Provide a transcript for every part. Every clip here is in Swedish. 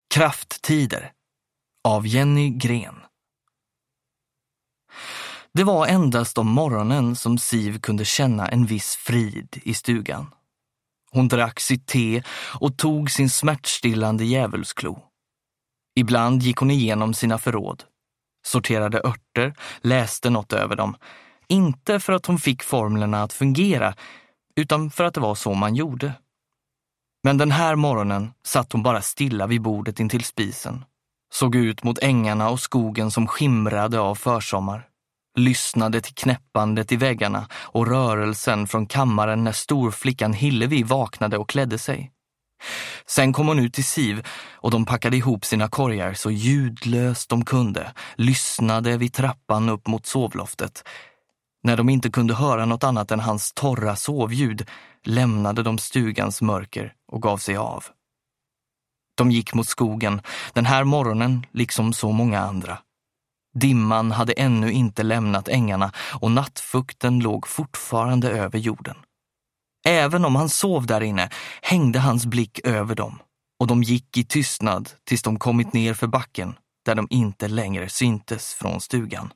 Krafttider av Jenny Gren. Det var endast om morgonen som Siv kunde känna en viss frid i stugan. Hon drack sitt te och tog sin smärtstillande djävulsklo. Ibland gick hon igenom sina förråd, sorterade örter, läste något över dem. Inte för att hon fick formlerna att fungera, utan för att det var så man gjorde. Men den här morgonen satt hon bara stilla vid bordet intill spisen. Såg ut mot ängarna och skogen som skimrade av försommar. Lyssnade till knäppandet i väggarna och rörelsen från kammaren när storflickan Hillevi vaknade och klädde sig. Sen kom hon ut till Siv och de packade ihop sina korgar så ljudlöst de kunde. Lyssnade vid trappan upp mot sovloftet. När de inte kunde höra något annat än hans torra sovljud lämnade de stugans mörker och gav sig av. De gick mot skogen, den här morgonen liksom så många andra. Dimman hade ännu inte lämnat ängarna och nattfukten låg fortfarande över jorden. Även om han sov där inne hängde hans blick över dem och de gick i tystnad tills de kommit ner för backen där de inte längre syntes från stugan.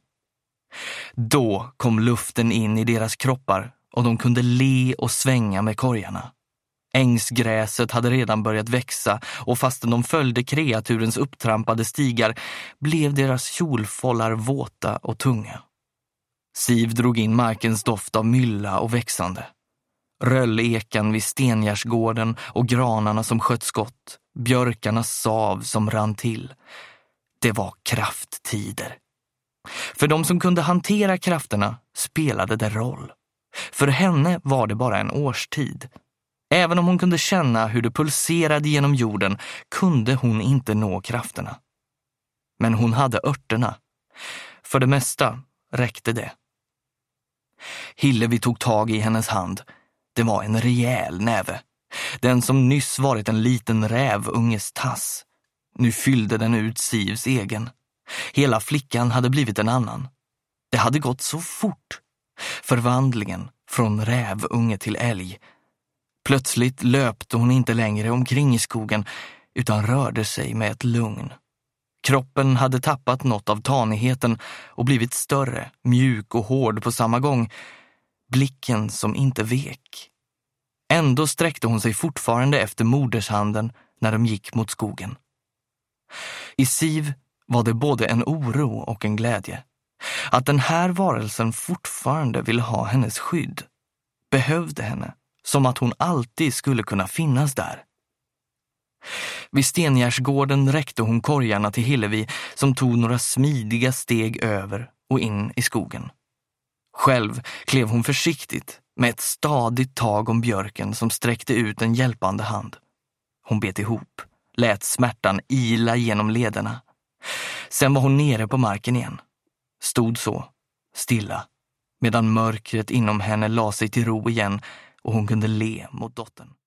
Då kom luften in i deras kroppar och de kunde le och svänga med korgarna. Ängsgräset hade redan börjat växa och fastän de följde kreaturens upptrampade stigar blev deras kjolfållar våta och tunga. Siv drog in markens doft av mylla och växande. Röllekan vid stengärsgården och granarna som sköt skott, björkarnas sav som rann till. Det var krafttider. För de som kunde hantera krafterna spelade det roll. För henne var det bara en årstid. Även om hon kunde känna hur det pulserade genom jorden kunde hon inte nå krafterna. Men hon hade örterna. För det mesta räckte det. Hillevi tog tag i hennes hand. Det var en rejäl näve. Den som nyss varit en liten rävunges tass. Nu fyllde den ut Sivs egen. Hela flickan hade blivit en annan. Det hade gått så fort. Förvandlingen från rävunge till älg. Plötsligt löpte hon inte längre omkring i skogen utan rörde sig med ett lugn. Kroppen hade tappat något av tanigheten och blivit större, mjuk och hård på samma gång. Blicken som inte vek. Ändå sträckte hon sig fortfarande efter modershanden när de gick mot skogen. I Siv var det både en oro och en glädje. Att den här varelsen fortfarande ville ha hennes skydd. Behövde henne. Som att hon alltid skulle kunna finnas där. Vid Stengärsgården räckte hon korgarna till Hillevi som tog några smidiga steg över och in i skogen. Själv klev hon försiktigt med ett stadigt tag om björken som sträckte ut en hjälpande hand. Hon bet ihop, lät smärtan ila genom lederna. Sen var hon nere på marken igen. Stod så, stilla, medan mörkret inom henne la sig till ro igen och hon kunde le mot dottern.